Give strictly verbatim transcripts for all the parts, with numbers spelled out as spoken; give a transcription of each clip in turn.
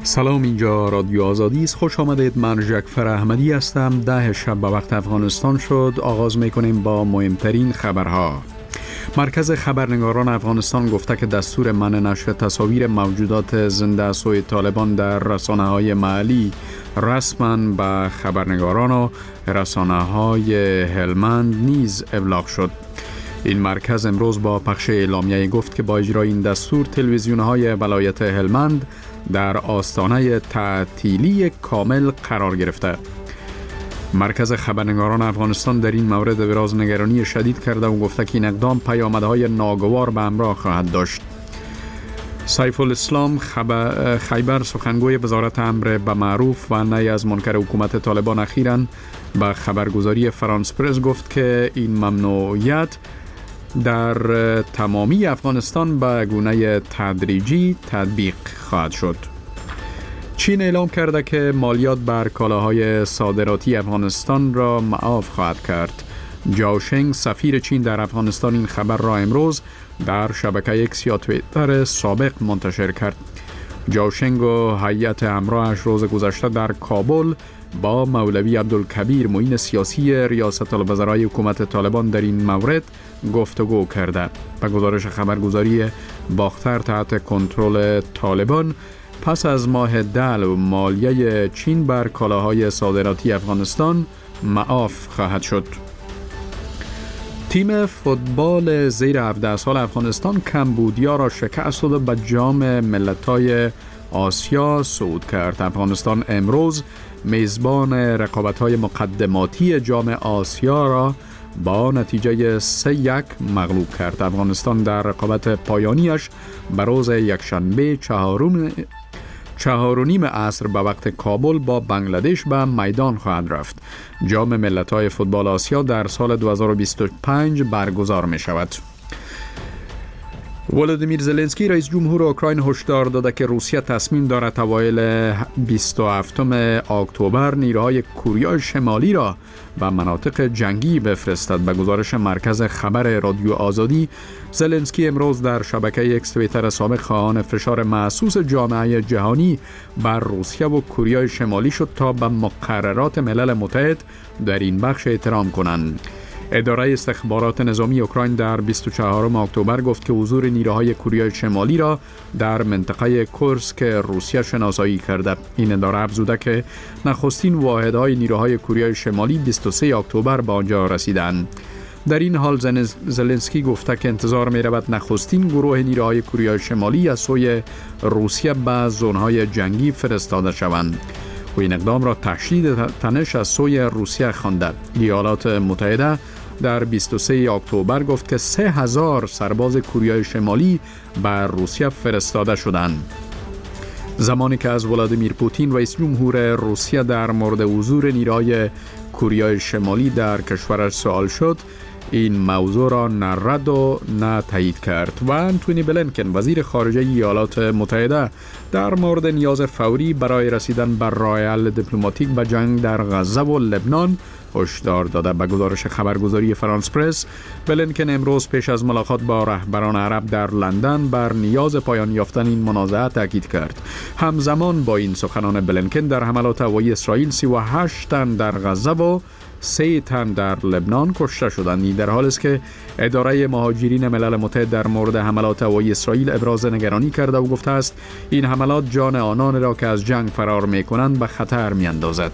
سلام، اینجا رادیو آزادی است. خوش آمدید. من جعفر احمدی هستم. ده شب به وقت افغانستان شد. آغاز میکنیم با مهمترین خبرها. مرکز خبرنگاران افغانستان گفته که دستور منع نشر تصاویر موجودات زنده از سوی طالبان در رسانه‌های محلی رسما به خبرنگاران و رسانه‌های هلمند نیز ابلاغ شد. این مرکز امروز با پخش اعلامیه گفت که با اجرای این دستور تلویزیون‌های ولایت هلمند در آستانه تعطیلی کامل قرار گرفته. مرکز خبرنگاران افغانستان در این مورد ابراز نگرانی شدید کرده و گفته که این اقدام پیامدهای ناگوار به همراه خواهد داشت. سیف الاسلام خیبر، سخنگوی وزارت امر به معروف و نهی از منکر حکومت طالبان، اخیراً به خبرگزاری فرانس پرس گفت که این ممنوعیت در تمامی افغانستان به گونه تدریجی تطبیق خواهد شد. چین اعلام کرده که مالیات بر کالاهای صادراتی افغانستان را معاف خواهد کرد. جاو شنگ، سفیر چین در افغانستان، این خبر را امروز در شبکه ایکس یا توییتر سابق منتشر کرد. جاو شنگ و هیئت همراهش روز گذشته در کابل با مولوی عبدالکبیر، معین سیاسی ریاست الوزرای حکومت طالبان، در این مورد گفتگو کرده. به گزارش خبرگزاری باختر تحت کنترل طالبان، پس از ماه دل مالیه چین بر کالاهای صادراتی افغانستان معاف خواهد شد. تیم فوتبال زیر هفده سال افغانستان کمبودیا را شکست داد و به جام ملت‌های آسیا صعود کرد. افغانستان امروز میزبان رقابت‌های مقدماتی جام آسیا را با نتیجه سه یک مغلوب کرد. افغانستان در رقابت پایانیش به روز یکشنبه چهارم چهار و نیم عصر به وقت کابل با بنگلادش به میدان خواهد رفت. جام ملت‌های فوتبال آسیا در سال دو هزار و بیست و پنج برگزار می شود. ولادیمیر زلنسکی، رئیس جمهور اوکراین، هشدار داده که روسیه تصمیم دارد اوایل بیست و هفتم اکتبر نیروهای کره شمالی را به مناطق جنگی بفرستد. به گزارش مرکز خبر رادیو آزادی، زلنسکی امروز در شبکه ایکس توییتر سابق خواهان فشار محسوس جامعه جهانی بر روسیه و کره شمالی شد تا به مقررات ملل متحد در این بخش احترام کنند. اداره استخبارات نظامی اوکراین در بیست و چهارم اکتبر گفت که حضور نیروهای کره شمالی را در منطقه کورسک روسیه شناسایی کرده. این اداره افزوده که نخستین واحدهای نیروهای کره شمالی بیست و سه اکتبر به آنجا رسیدند. در این حال زلنسکی گفته که انتظار می رود نخستین گروه نیروهای کره شمالی از سوی روسیه به زونهای جنگی فرستاده شوند. و این اقدام را تشدید تنش از سوی روسیه خوانده. ایالات متحده در بیست و سه اکتبر گفت که سه هزار سرباز کره شمالی بر روسیه فرستاده شدند. زمانی که از ولادیمیر پوتین، رئیس جمهور روسیه، در مورد حضور نیروهای کره شمالی در کشورش سوال شد، این موضوع را نه رد و نه تایید کرد. و انتونی بلینکن، وزیر خارجه ایالات متحده، در مورد نیاز فوری برای رسیدن بر راه حل دیپلماتیک به جنگ در غزه و لبنان هشدار داده. به گزارش خبرگزاری فرانس پرس، بلینکن امروز پیش از ملاقات با رهبران عرب در لندن بر نیاز پایان یافتن این منازعه تاکید کرد. همزمان با این سخنان بلینکن، در حملات هوایی اسرائیل سی و هشت تن در غزه و سه تن در لبنان کشته شدند. در حالی است که اداره مهاجرین ملل متحد در مورد حملات هوایی اسرائیل ابراز نگرانی کرده و گفته است این حملات جان آنان را که از جنگ فرار می‌کنند به خطر می‌اندازد.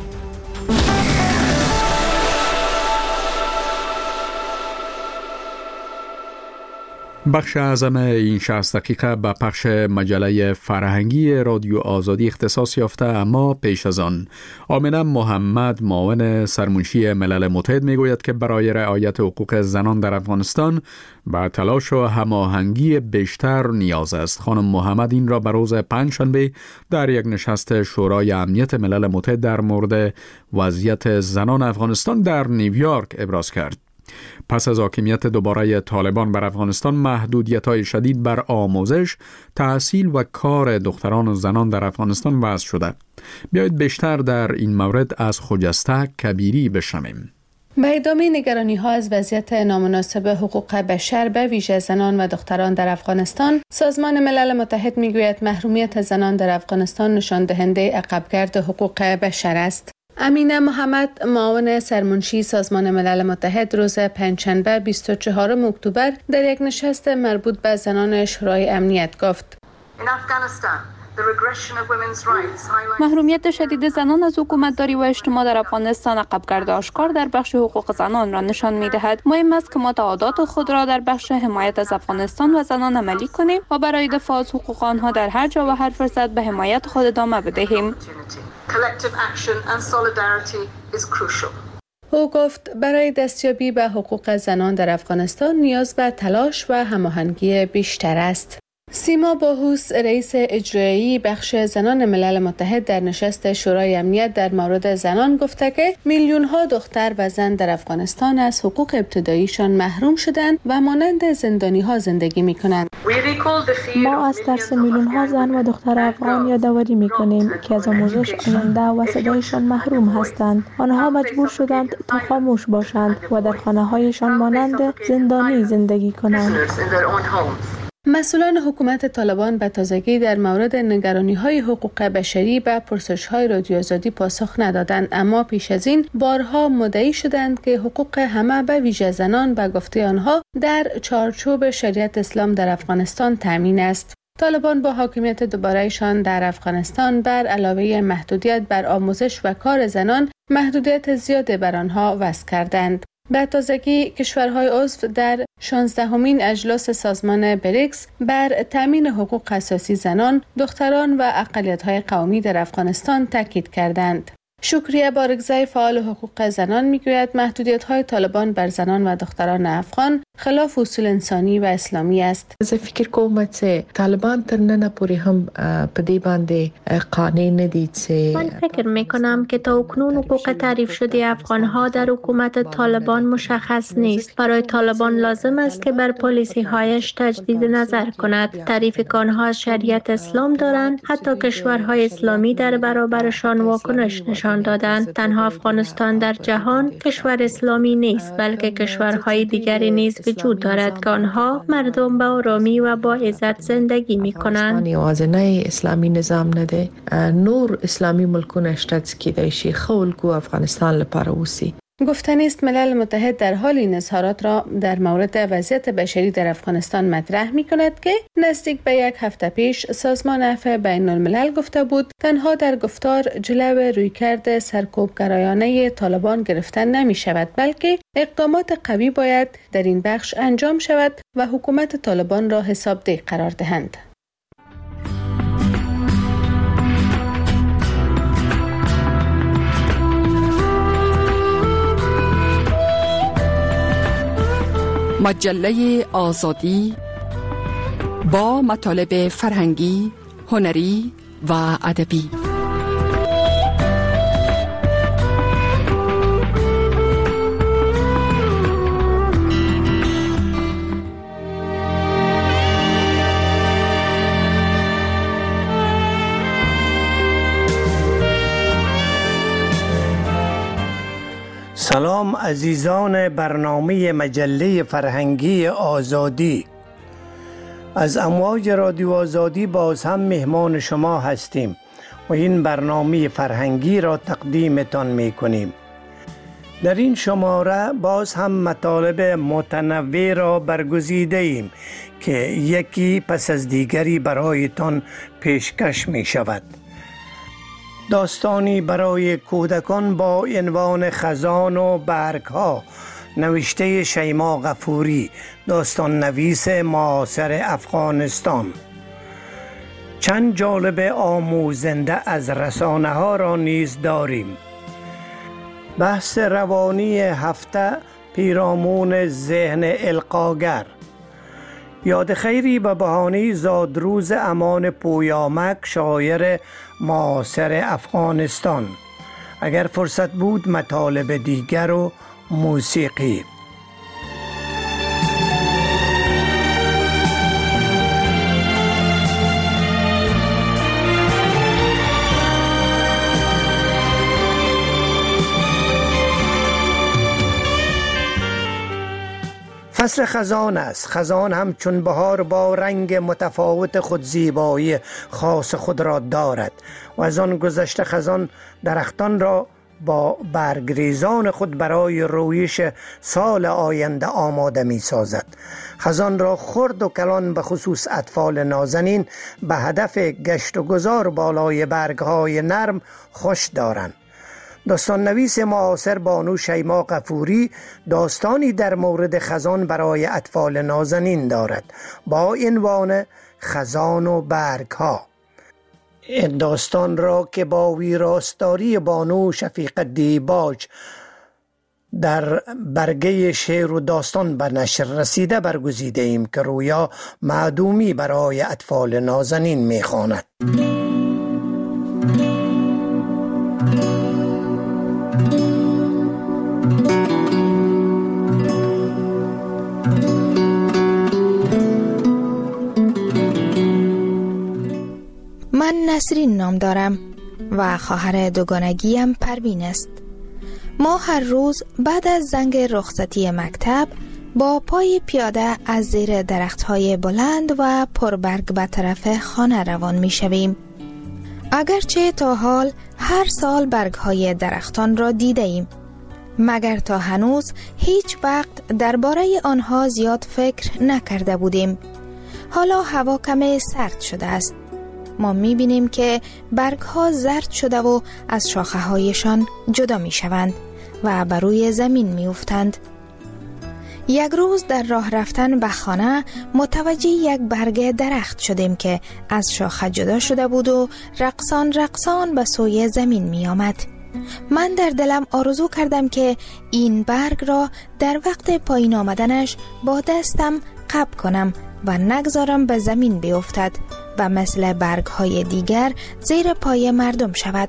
بخش اعظم این شصت دقیقه به پخش مجله فرهنگی رادیو آزادی اختصاص یافته، اما پیش از آن آمنه محمد، معاون سرمنشی ملل متحد، میگوید که برای رعایت حقوق زنان در افغانستان به تلاش و هماهنگی بیشتر نیاز است. خانم محمد این را به روز پنجشنبه در یک نشست شورای امنیت ملل متحد در مورد وضعیت زنان افغانستان در نیویورک ابراز کرد. پس از حاکمیت دوباره طالبان بر افغانستان، محدودیت‌های شدید بر آموزش، تحصیل و کار دختران و زنان در افغانستان وضع شده. بیایید بیشتر در این مورد از خجسته کبیری بشنویم. به ادامه نگرانی ها از وضعیت نامناسب حقوق بشر به ویژه زنان و دختران در افغانستان، سازمان ملل متحد میگوید محرومیت زنان در افغانستان نشان دهنده عقبگرد حقوق بشر است. امینه محمد، معاون سرمنشی سازمان ملل متحد، روز پنجشنبه بیست و چهارم اکتبر در یک نشست مربوط به زنان شورای امنیت گفت: محرومیت شدید زنان از حکومتداری و اجتماع در افغانستان عقبگرد آشکار در بخش حقوق زنان را نشان می‌دهد. مهم است که ما تعهدات خود را در بخش حمایت از افغانستان و زنان عملی کنیم و برای دفاع از حقوق آنها در هر جا و هر فرصت به حمایت خود ادامه بدهیم. او گفت برای دستیابی به حقوق زنان در افغانستان نیاز به تلاش و هماهنگی بیشتر است. سیما باهوس، رئیس اجرایی بخش زنان ملل متحد، در نشست شورای امنیت در مورد زنان گفته که میلیون ها دختر و زن در افغانستان از حقوق ابتداییشان محروم شدند و مانند زندانی ها زندگی می کنند. ما از ترس میلیون ها زن و دختر افغان یادآوری می کنیم که از آموزش، آینده و صدایشان محروم هستند. آنها مجبور شدند تا خاموش باشند و در خانه هایشان مانند زندانی زندگی کنند. مسئولان حکومت طالبان به تازگی در مورد نگرانی‌های حقوق بشری به پرسش‌های رادیو آزادی پاسخ ندادند، اما پیش از این بارها مدعی شدند که حقوق همه به ویژه زنان به گفته آنها در چارچوب شریعت اسلام در افغانستان تامین است. طالبان با حاکمیت دوباره‌شان در افغانستان بر علاوه محدودیت بر آموزش و کار زنان، محدودیت زیاد بر آنها وضع کردند. به تازگی کشورهای عضو در شانزدهمین اجلاس سازمان بریکس بر تامین حقوق اساسی زنان، دختران و اقلیت‌های قومی در افغانستان تاکید کردند. شکریه بارگزای، فعال حقوق زنان، میگوید محدودیت‌های طالبان بر زنان و دختران افغان خلاف اصول انسانی و اسلامی است. زه فکر کوم چې طالبان تر نن پورې هم په دې باندې قانع نه دي چې من فکر میکنم که تا اکنون حقوق تعریف شده افغان‌ها در حکومت طالبان مشخص نیست. برای طالبان لازم است که بر پالیسی هایش تجدید نظر کند. تعریف که آنها از شریعت اسلام دارند، حتی کشورهای اسلامی در برابرشان واکنش نشان دادند. تنها افغانستان در جهان کشور اسلامی نیست، بلکه کشورهای دیگری نیز وجود دارد که آنها مردم با آرامی و با عزت زندگی می کنند. یوازینی اسلامی نظام نه دی، نور اسلامی ملکونه شته چې کیدای شي خلکو افغانستان لپاره اوسي. گفتنی است ملل متحد در حال این اظهارات را در مورد وضعیت بشری در افغانستان مطرح می کند که نزدیک به یک هفته پیش سازمان عفو بین الملل گفته بود تنها در گفتار جلو رویکرد سرکوبگرایانه طالبان گرفتن نمی شود، بلکه اقدامات قوی باید در این بخش انجام شود و حکومت طالبان را حسابدهی قرار دهند. مجله آزادی با مطالب فرهنگی، هنری و ادبی. سلام عزیزان برنامه مجله فرهنگی آزادی. از امواج رادیو آزادی باز هم مهمان شما هستیم و این برنامه فرهنگی را تقدیمتان می کنیم. در این شماره باز هم مطالب متنوع را برگزیده ایم که یکی پس از دیگری برایتان پیشکش می شود. داستانی برای کودکان با عنوان خزان و برگ ها، نوشته شیما غفوری، داستان نویس معاصر افغانستان. چند جالب آموزنده از رسانه ها را نیز داریم. بحث روانی هفته پیرامون ذهن القاگر. یاد خیری به بهانه زادروز امان پویامک، شاعر معاصر افغانستان. اگر فرصت بود مطالب دیگر و موسیقی. فصل خزان است. خزان هم چون بهار با رنگ متفاوت خود زیبایی خاص خود را دارد و از آن گذشته خزان درختان را با برگریزان خود برای رویش سال آینده آماده می سازد. خزان را خرد و کلان به خصوص اطفال نازنین به هدف گشت و گذار بالای برگهای نرم خوش دارند. داستان نویس معاصر بانو شیما غفوری داستانی در مورد خزان برای اطفال نازنین دارد با عنوان خزان و برگ ها. این داستان را که با ویراستاری بانو شفیق دیباج در برگه شعر و داستان به نشر رسیده برگزیده ایم که رویا معدومی برای اطفال نازنین می خواند. من نسرین نام دارم و خواهر دوگانگیم پروین است. ما هر روز بعد از زنگ رخصتی مکتب با پای پیاده از زیر درخت‌های بلند و پربرگ به طرف خانه روان می‌شویم. اگرچه تا حال هر سال برگ‌های درختان را دیده‌ایم، مگر تا هنوز هیچ وقت درباره آنها زیاد فکر نکرده بودیم. حالا هوا کمی سرد شده است. ما می‌بینیم که برگ‌ها زرد شده و از شاخه‌هایشان جدا می‌شوند و بر روی زمین می‌افتند. یک روز در راه رفتن به خانه متوجه یک برگ درخت شدیم که از شاخه جدا شده بود و رقصان رقصان به سوی زمین می‌آمد. من در دلم آرزو کردم که این برگ را در وقت پایین آمدنش با دستم قبض کنم و نگذارم به زمین بیفتد و مثل برگ‌های دیگر زیر پای مردم شود.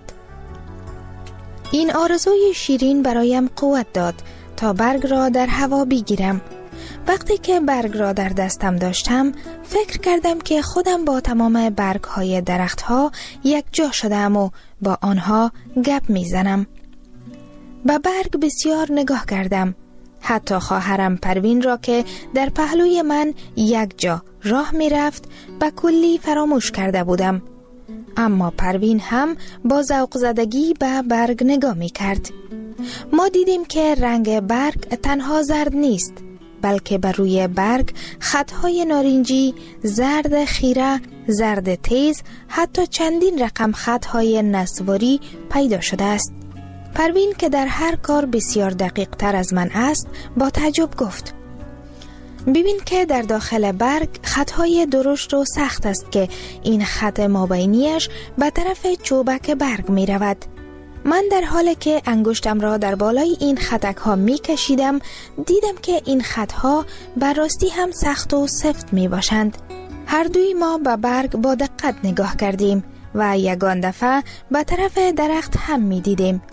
این آرزوی شیرین برایم قوت داد تا برگ را در هوا بگیرم. وقتی که برگ را در دستم داشتم فکر کردم که خودم با تمام برگ‌های درخت‌ها یک جا شدم و با آنها گپ میزنم. به برگ بسیار نگاه کردم. حتی خواهرم پروین را که در پهلوی من یک جا راه می رفت به کلی فراموش کرده بودم. اما پروین هم با ذوق زدگی به برگ نگاه می کرد. ما دیدیم که رنگ برگ تنها زرد نیست، بلکه بر روی برگ خطهای نارنجی، زرد خیره، زرد تیز، حتی چندین رقم خطهای نسواری پیدا شده است. پروین که در هر کار بسیار دقیق تر از من است با تعجب گفت: ببین که در داخل برگ خطهای درشت و سخت است که این خط مابینیش به طرف چوبک برگ می رود. من در حالی که انگشتم را در بالای این خطک ها می کشیدم دیدم که این خطها بر راستی هم سخت و سفت می باشند. هر دوی ما به برگ با دقت نگاه کردیم و یگان دفعه به طرف درخت هم می دیدیم.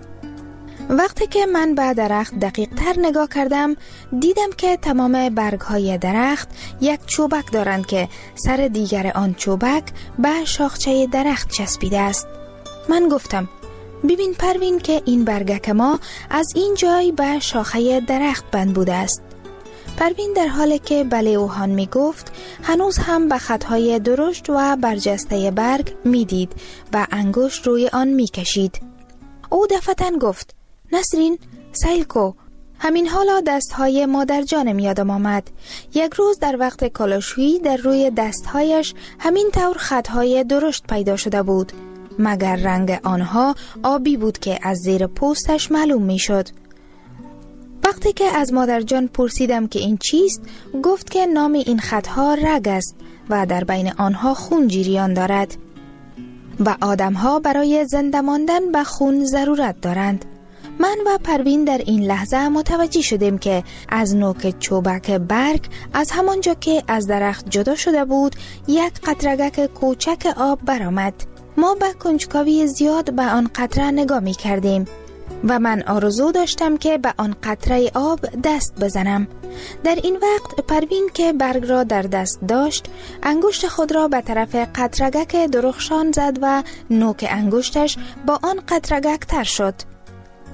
وقتی که من به درخت دقیق تر نگاه کردم دیدم که تمام برگ های درخت یک چوبک دارند که سر دیگر آن چوبک به شاخچه درخت چسبیده است. من گفتم: ببین پروین که این برگک ما از این جای به شاخه درخت بند بوده است. پروین در حالی که بله و هان می گفت هنوز هم به خطهای درشت و برجسته برگ می دید و انگشت روی آن می کشید. او دفعتاً گفت: نسرین، سیل کو. همین حالا دستهای مادر جانم یادم آمد. یک روز در وقت کالاشویی در روی دستهایش همین طور خطهای درشت پیدا شده بود، مگر رنگ آنها آبی بود که از زیر پوستش معلوم می شد. وقتی که از مادر جان پرسیدم که این چیست، گفت که نام این خطها رگ است و در بین آنها خون جریان دارد و آدمها برای زنده ماندن به خون ضرورت دارند. من و پروین در این لحظه متوجه شدیم که از نوک چوبک برگ از همانجا که از درخت جدا شده بود یک قطرگک کوچک آب برآمد. ما به کنجکاوی زیاد به آن قطره نگاه می کردیم و من آرزو داشتم که به آن قطره آب دست بزنم. در این وقت پروین که برگ را در دست داشت انگشت خود را به طرف قطرگک درخشان زد و نوک انگشتش با آن قطرگک تر شد.